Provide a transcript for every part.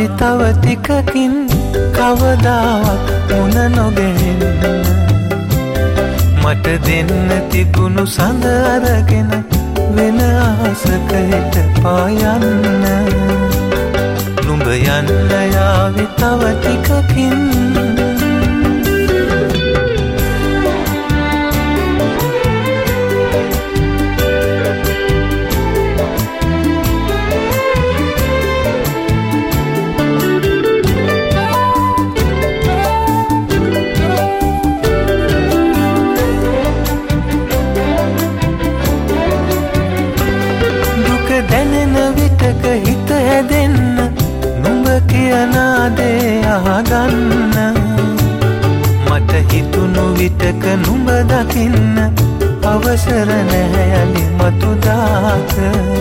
යාවි තව ටිකකින් කවදාවත් මුණ නොගැහෙන්න මට දෙන්න තිබුණු සඳ අරගෙන වෙන අහසක හිට පායන්න නුඹ යන්න යාවි තව ටිකකින් දැනෙන විටක හිත හැදෙන්න නුඹ කියන දේ අහගන්න මට හිතුණු විටක නුඹ දකින්න අවසර නැහැ යලි මතුදාක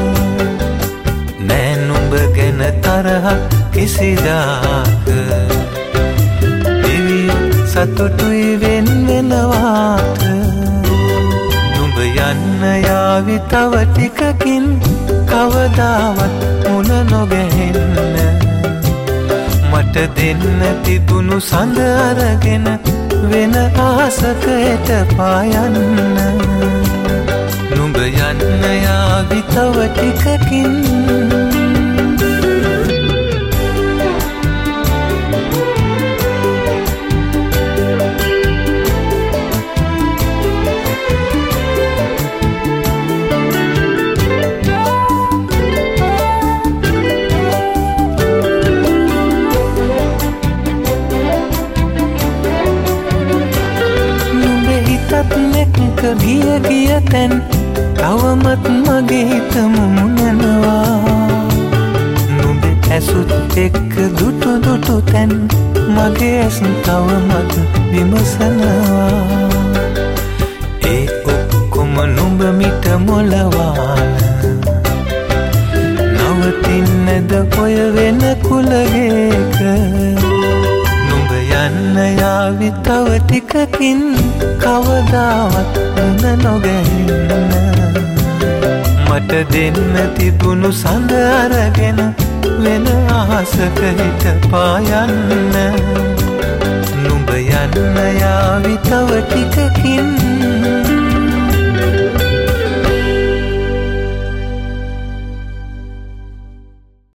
නෑ නුඹ ගැන තරහක් කිසිදාක දෙවියෝ සතුටුයි වෙන වෙනවාට නුඹ යන්න යාවි තව ටිකකින් කවදාවත් මුණ නොගැහෙන්න මට දෙන්න තිබුණු සඳ අරගෙන වෙන අහසක හෙට පායන්න නුඹ යන්න යාවි තව ටිකකින් ගිය ගිය තැන් තවමත් මගේ හිත මුමුණනවා නුඹේ ඇසුත් එක්ක දුටු දුටු තැන් මගේ ඇස් තවමත් විමසනවා ඒ ඔක්කොම නුඹ මිට මොලවාන නවතින්නද ඔය වෙන කුලගේක නුඹ යන්න යාවි තව ටිකකින් කවදාවත් මුණ නොගැහෙන්න මට දෙන්න තිබුණු සඳ අරගෙන වෙන අහසක හිට පායන්න නුඹ යන්න යාවි තව ටිකකින්